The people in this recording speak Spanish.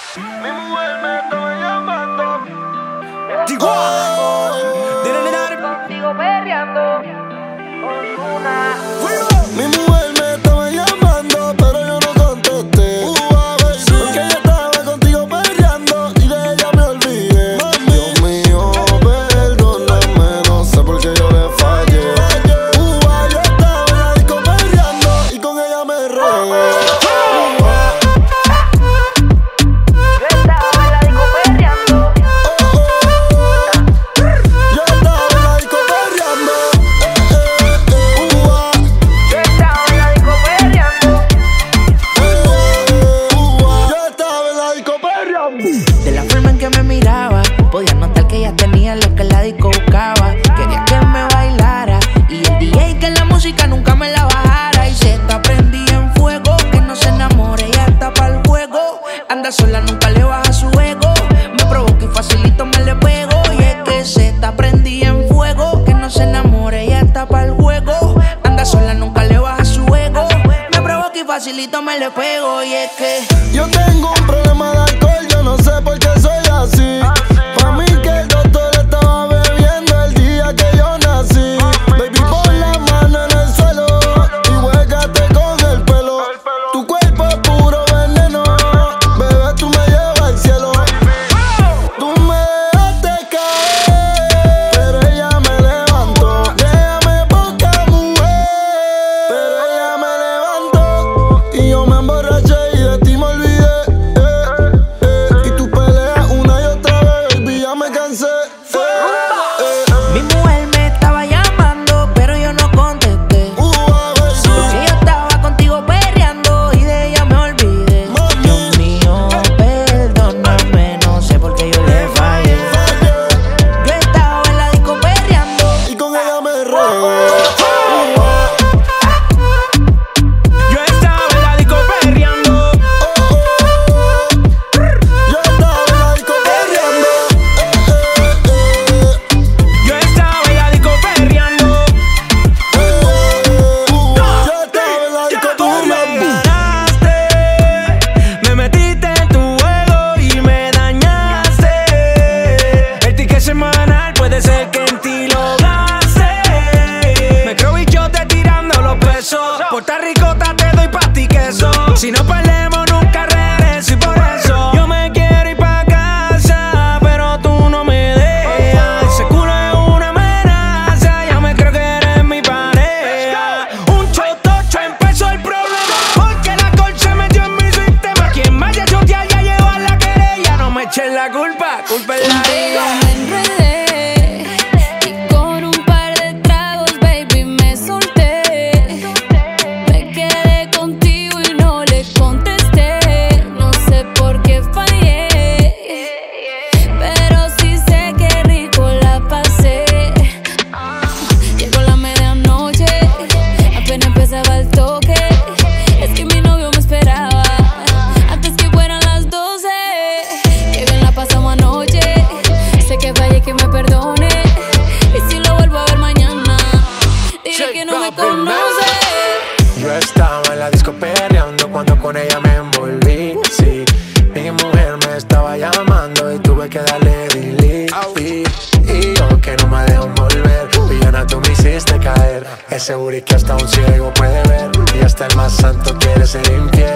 Mi mujer me estaba llamando. Contigo perreando. Ozuna. Mi mujer me estaba llamando, pero yo no contesté. Porque ella estaba contigo perreando y de ella me olvidé. Dios mío, perdóname, no sé por qué yo le fallé. Yo estaba en la disco perreando y con ella me regué. De la forma en que me miraba, podía notar que ella tenía lo que la disco buscaba. Quería que me bailara y el DJ que la música nunca me la bajara. Y se está prendida en fuego, que no se enamore, ella está pa'l juego. Anda sola, nunca le baja su ego. Me provoca y facilito me le pego. Y es que se está prendida en fuego, que no se enamore, ella está pa'l juego. Anda sola, nunca le baja su ego. Me provoca y facilito me le pego. Y es que yo tengo un problema de alcohol, yo no sé por qué soy así. Pa' mí que el doctor estaba bebiendo el día que yo nací. Baby, pon la mano en el suelo y huégate con el pelo. Tu cuerpo es puro veneno, bebé, tú me llevas al cielo. Tú me dejaste caer, pero ella me levantó. Déjame poca mujer, pero ella me levantó. Y yo me emborraché y de ti me olvidé. Y tú peleas una y otra vez, baby, ya me cansé. mi mujer me estaba llamando, pero yo no contesté. Porque yo estaba contigo perreando y de ella me olvidé. Dios mío, perdóname, no sé por qué yo le fallé. Yo estaba en la disco perreando Y con ella me regué. Yo estaba en la disco perreando. Yo estaba en la disco perreando. Yo estaba en la disco perreando. Yo estaba en la disco Tú me perreando. ganaste, me metiste en tu juego y me dañaste. El ticket semanal puede ser que en ti lo gaste. Me creo bichote tirando los pesos. Puerto Ricota te doy pa' ti queso. Si no perdemos nunca regreso y por eso yo me quiero ir pa' casa, pero tú no me dejas. Ese culo es una amenaza, ya me creo que eres mi pareja. Un chotocho empezó el problema, porque la alcohol se metió en mi sistema. Quien vaya a chotear ya lleva la querella. No me echen la culpa, culpa es la Contigo ella. me enredé y con un par de tragos, baby, me solté. Me quedé contigo y no le contesté. No sé por qué fallé, pero sí sé que rico la pasé. Llegó la medianoche, apenas empezaba el toque. Es que mi novio me esperaba antes que fueran las 12. Qué bien la pasamos anoche. Sé que fallé, que me perdone. Y si lo vuelvo a ver mañana, diré que no me conoce. Yo estaba en la disco perreando cuando con ella me envolví. Sí, mi mujer me estaba llamando y tuve que darle delete. Y yo que no me dejo volver, villana, tú me hiciste caer. Es seguro que hasta un ciego puede ver, y hasta el más santo quiere ser infiel.